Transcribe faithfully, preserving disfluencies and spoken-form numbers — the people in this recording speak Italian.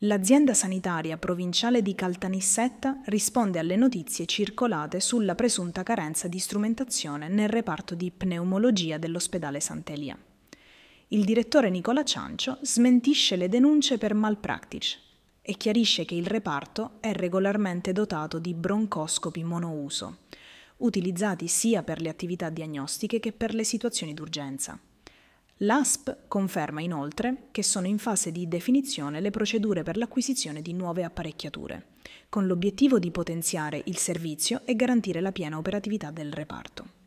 L'azienda sanitaria provinciale di Caltanissetta risponde alle notizie circolate sulla presunta carenza di strumentazione nel reparto di pneumologia dell'ospedale Sant'Elia. Il direttore Nicola Ciancio smentisce le denunce per malpractice e chiarisce che il reparto è regolarmente dotato di broncoscopi monouso, utilizzati sia per le attività diagnostiche che per le situazioni d'urgenza. L'A S P conferma inoltre che sono in fase di definizione le procedure per l'acquisizione di nuove apparecchiature, con l'obiettivo di potenziare il servizio e garantire la piena operatività del reparto.